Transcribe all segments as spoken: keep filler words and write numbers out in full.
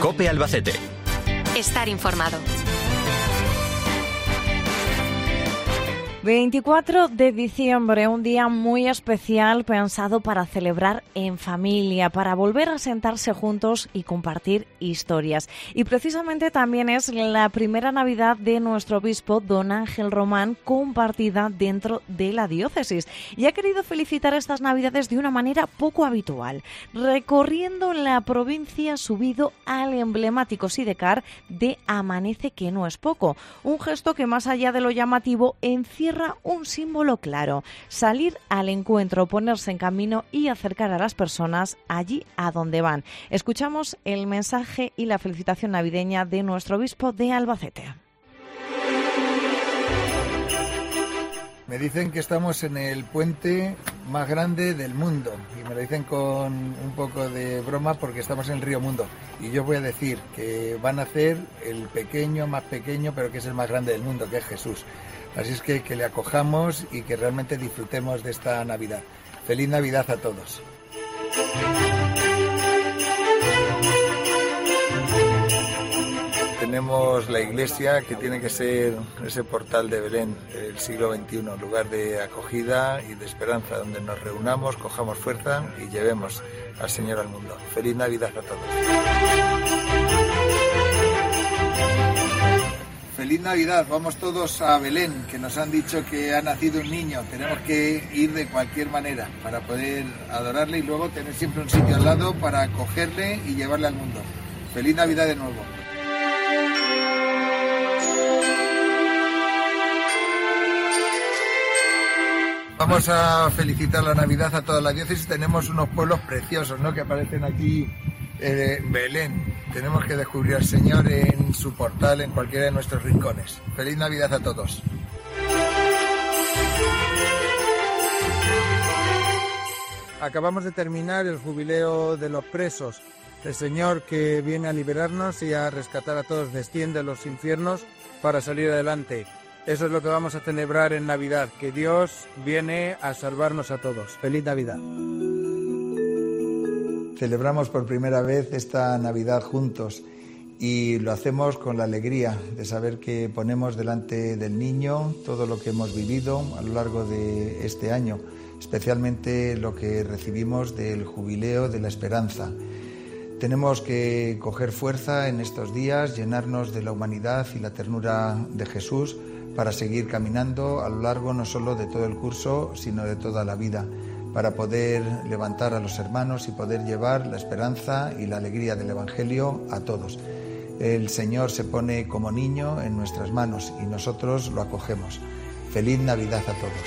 COPE Albacete. Estar informado. veinticuatro de diciembre, un día muy especial pensado para celebrar en familia, para volver a sentarse juntos y compartir historias. Y precisamente también es la primera Navidad de nuestro obispo, don Ángel Román, compartida dentro de la diócesis. Y ha querido felicitar estas Navidades de una manera poco habitual, recorriendo la provincia subido al emblemático sidecar de Amanece, que no es poco. Un gesto que, más allá de lo llamativo, encierra un símbolo claro: salir al encuentro, ponerse en camino y acercar a las personas allí a donde van. Escuchamos el mensaje y la felicitación navideña de nuestro obispo de Albacete. Me dicen que estamos en el puente más grande del mundo y me lo dicen con un poco de broma porque estamos en el río Mundo, y yo voy a decir que van a hacer el pequeño más pequeño, pero que es el más grande del mundo, que es Jesús. Así es que que le acojamos y que realmente disfrutemos de esta Navidad. ¡Feliz Navidad a todos! Tenemos la iglesia, que tiene que ser ese portal de Belén del siglo veintiuno, lugar de acogida y de esperanza, donde nos reunamos, cojamos fuerza y llevemos al Señor al mundo. ¡Feliz Navidad a todos! ¡Feliz Navidad! Vamos todos a Belén, que nos han dicho que ha nacido un niño. Tenemos que ir de cualquier manera para poder adorarle y luego tener siempre un sitio al lado para acogerle y llevarle al mundo. ¡Feliz Navidad de nuevo! Vamos a felicitar la Navidad a toda la diócesis. Tenemos unos pueblos preciosos, ¿no?, que aparecen aquí en eh, Belén. Tenemos que descubrir al Señor en su portal, en cualquiera de nuestros rincones. ¡Feliz Navidad a todos! Acabamos de terminar el jubileo de los presos. El Señor, que viene a liberarnos y a rescatar a todos, desciende a los infiernos para salir adelante. Eso es lo que vamos a celebrar en Navidad, que Dios viene a salvarnos a todos. ¡Feliz Navidad! Celebramos por primera vez esta Navidad juntos y lo hacemos con la alegría de saber que ponemos delante del niño todo lo que hemos vivido a lo largo de este año, especialmente lo que recibimos del jubileo de la esperanza. Tenemos que coger fuerza en estos días, llenarnos de la humanidad y la ternura de Jesús para seguir caminando a lo largo no solo de todo el curso, sino de toda la vida, para poder levantar a los hermanos y poder llevar la esperanza y la alegría del Evangelio a todos. El Señor se pone como niño en nuestras manos y nosotros lo acogemos. ¡Feliz Navidad a todos!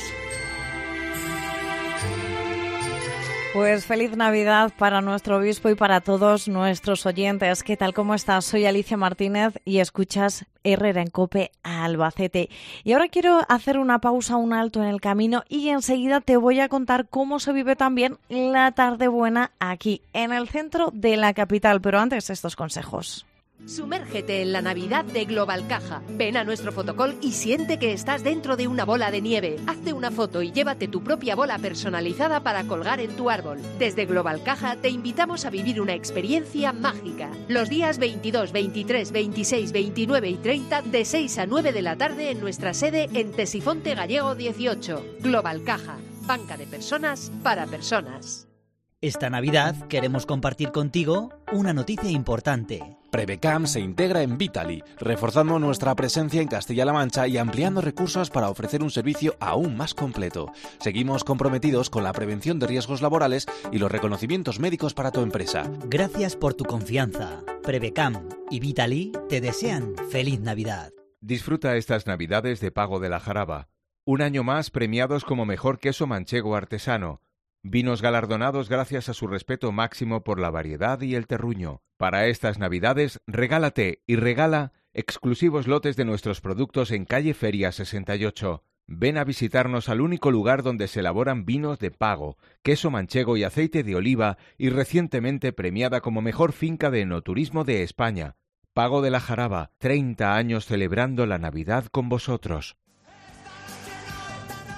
Pues feliz Navidad para nuestro obispo y para todos nuestros oyentes. ¿Qué tal? ¿Cómo estás? Soy Alicia Martínez y escuchas Herrera en COPE Albacete. Y ahora quiero hacer una pausa, un alto en el camino, y enseguida te voy a contar cómo se vive también la tarde buena aquí, en el centro de la capital. Pero antes, estos consejos. Sumérgete en la Navidad de Global Caja. Ven a nuestro fotocall y siente que estás dentro de una bola de nieve. Hazte una foto y llévate tu propia bola personalizada para colgar en tu árbol. Desde Global Caja te invitamos a vivir una experiencia mágica. Los días veintidós, veintitrés, veintiséis, veintinueve y treinta de seis a nueve de la tarde en nuestra sede en Tesifonte Gallego dieciocho. Global Caja. Banca de personas para personas. Esta Navidad queremos compartir contigo una noticia importante. Prevecam se integra en Vitali, reforzando nuestra presencia en Castilla-La Mancha y ampliando recursos para ofrecer un servicio aún más completo. Seguimos comprometidos con la prevención de riesgos laborales y los reconocimientos médicos para tu empresa. Gracias por tu confianza. Prevecam y Vitali te desean feliz Navidad. Disfruta estas Navidades de Pago de la Jaraba. Un año más premiados como mejor queso manchego artesano. Vinos galardonados gracias a su respeto máximo por la variedad y el terruño. Para estas Navidades, regálate y regala exclusivos lotes de nuestros productos en calle Feria sesenta y ocho. Ven a visitarnos al único lugar donde se elaboran vinos de Pago, queso manchego y aceite de oliva, y recientemente premiada como mejor finca de enoturismo de España. Pago de la Jaraba, treinta años celebrando la Navidad con vosotros.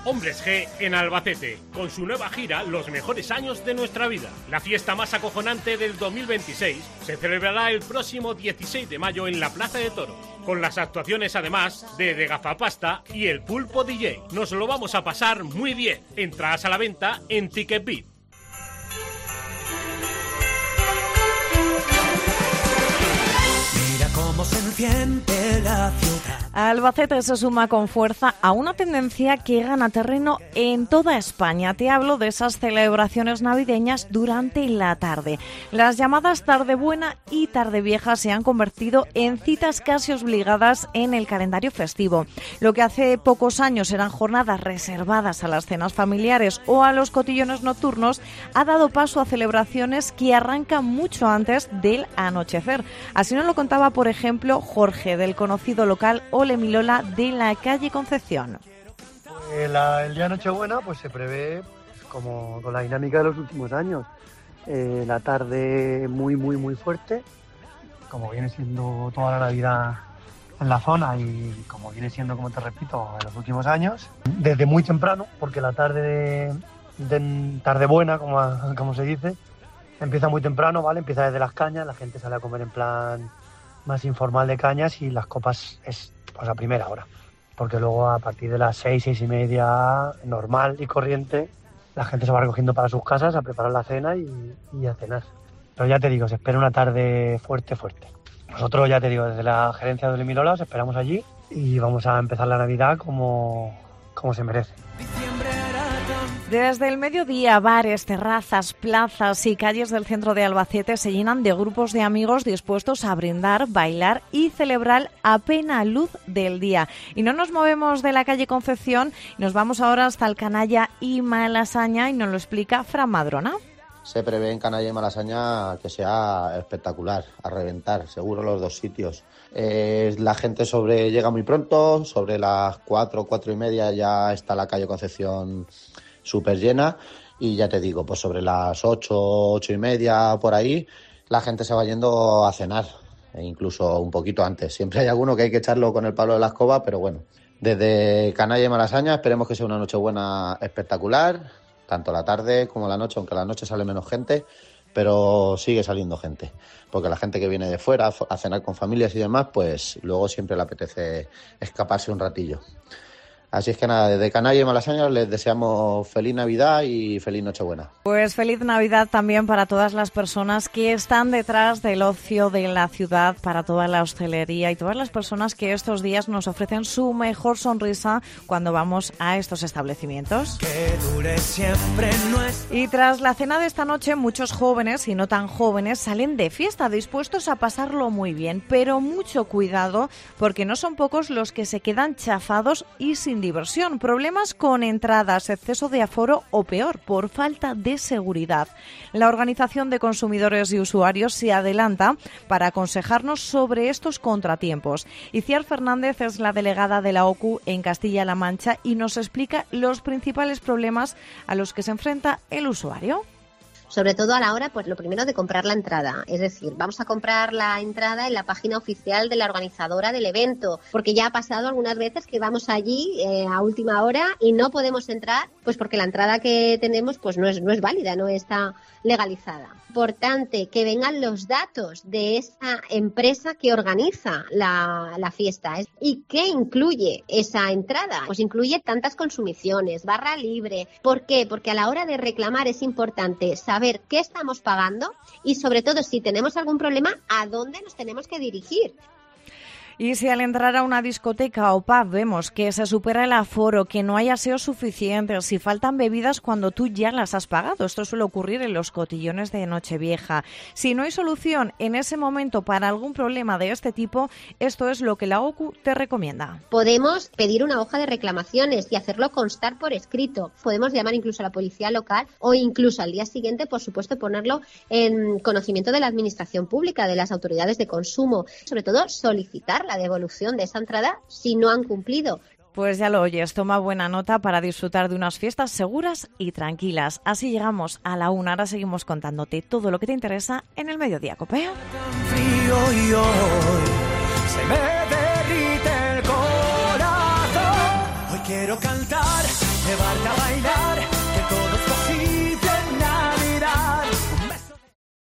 Hombres G en Albacete, con su nueva gira Los mejores años de nuestra vida. La fiesta más acojonante del dos mil veintiséis se celebrará el próximo dieciséis de mayo en la Plaza de Toros, con las actuaciones además de De Gafapasta y El Pulpo D J. Nos lo vamos a pasar muy bien. Entradas a la venta en TicketBit. Cómo se enciende la ciudad. Albacete se suma con fuerza a una tendencia que gana terreno en toda España. Te hablo de esas celebraciones navideñas durante la tarde. Las llamadas tarde buena y tarde vieja se han convertido en citas casi obligadas en el calendario festivo. Lo que hace pocos años eran jornadas reservadas a las cenas familiares o a los cotillones nocturnos, ha dado paso a celebraciones que arrancan mucho antes del anochecer. Así nos lo contaba, por ejemplo, Jorge, del conocido local Ole Milola de la calle Concepción. Eh, la, el día de Nochebuena pues se prevé como con la dinámica de los últimos años. Eh, la tarde muy, muy, muy fuerte, como viene siendo toda la Navidad en la zona y como viene siendo, como te repito, en los últimos años. Desde muy temprano, porque la tarde de, de tarde buena, como, como se dice, empieza muy temprano, ¿vale? Empieza desde las cañas, la gente sale a comer en plan más informal de cañas y las copas es pues a primera hora, porque luego a partir de las seis, seis y media, normal y corriente, la gente se va recogiendo para sus casas a preparar la cena y, y a cenar. Pero ya te digo, se espera una tarde fuerte, fuerte. Nosotros, ya te digo, desde la gerencia de Ole Milola os esperamos allí y vamos a empezar la Navidad como, como se merece. Desde el mediodía, bares, terrazas, plazas y calles del centro de Albacete se llenan de grupos de amigos dispuestos a brindar, bailar y celebrar a plena luz del día. Y no nos movemos de la calle Concepción, nos vamos ahora hasta el Canalla y Malasaña y nos lo explica Fran Madrona. Se prevé en Canalla y Malasaña que sea espectacular, a reventar, seguro los dos sitios. Eh, la gente sobre llega muy pronto, sobre las cuatro, cuatro y media ya está la calle Concepción súper llena y ya te digo, pues sobre las ocho, ocho y media por ahí, la gente se va yendo a cenar, e incluso un poquito antes. Siempre hay alguno que hay que echarlo con el palo de la escoba, pero bueno, desde Canalla y Malasaña esperemos que sea una Nochebuena espectacular, tanto la tarde como la noche, aunque la noche sale menos gente, pero sigue saliendo gente, porque la gente que viene de fuera a cenar con familias y demás, pues luego siempre le apetece escaparse un ratillo. Así es que nada, desde Canalla y Malasaña les deseamos feliz Navidad y feliz Nochebuena. Pues feliz Navidad también para todas las personas que están detrás del ocio de la ciudad, para toda la hostelería y todas las personas que estos días nos ofrecen su mejor sonrisa cuando vamos a estos establecimientos. Que dure siempre nuestro... Y tras la cena de esta noche, muchos jóvenes y no tan jóvenes salen de fiesta dispuestos a pasarlo muy bien, pero mucho cuidado porque no son pocos los que se quedan chafados y sin diversión, problemas con entradas, exceso de aforo o peor, por falta de seguridad. La Organización de Consumidores y Usuarios se adelanta para aconsejarnos sobre estos contratiempos. Iciar Fernández es la delegada de la O C U en Castilla-La Mancha y nos explica los principales problemas a los que se enfrenta el usuario. Sobre todo a la hora, pues lo primero de comprar la entrada. Es decir, vamos a comprar la entrada en la página oficial de la organizadora del evento, porque ya ha pasado algunas veces que vamos allí eh, a última hora y no podemos entrar, pues porque la entrada que tenemos pues no es, no es válida, no está legalizada. Importante que vengan los datos de esa empresa que organiza la, la fiesta. ¿Y qué incluye esa entrada? Pues incluye tantas consumiciones, barra libre. ¿Por qué? Porque a la hora de reclamar es importante saber qué estamos pagando y sobre todo si tenemos algún problema, a dónde nos tenemos que dirigir. Y si al entrar a una discoteca o pub vemos que se supera el aforo, que no hay aseo suficiente, si faltan bebidas cuando tú ya las has pagado, esto suele ocurrir en los cotillones de Nochevieja. Si no hay solución en ese momento para algún problema de este tipo, esto es lo que la O C U te recomienda. Podemos pedir una hoja de reclamaciones y hacerlo constar por escrito. Podemos llamar incluso a la policía local o incluso al día siguiente, por supuesto, ponerlo en conocimiento de la administración pública, de las autoridades de consumo. Sobre todo, solicitar la devolución de esa entrada si no han cumplido. Pues ya lo oyes, toma buena nota para disfrutar de unas fiestas seguras y tranquilas. Así llegamos a la una, ahora seguimos contándote todo lo que te interesa en el Mediodía Cope. Frío y hoy se me derrite el corazón. Hoy quiero cantar llevarte a bailar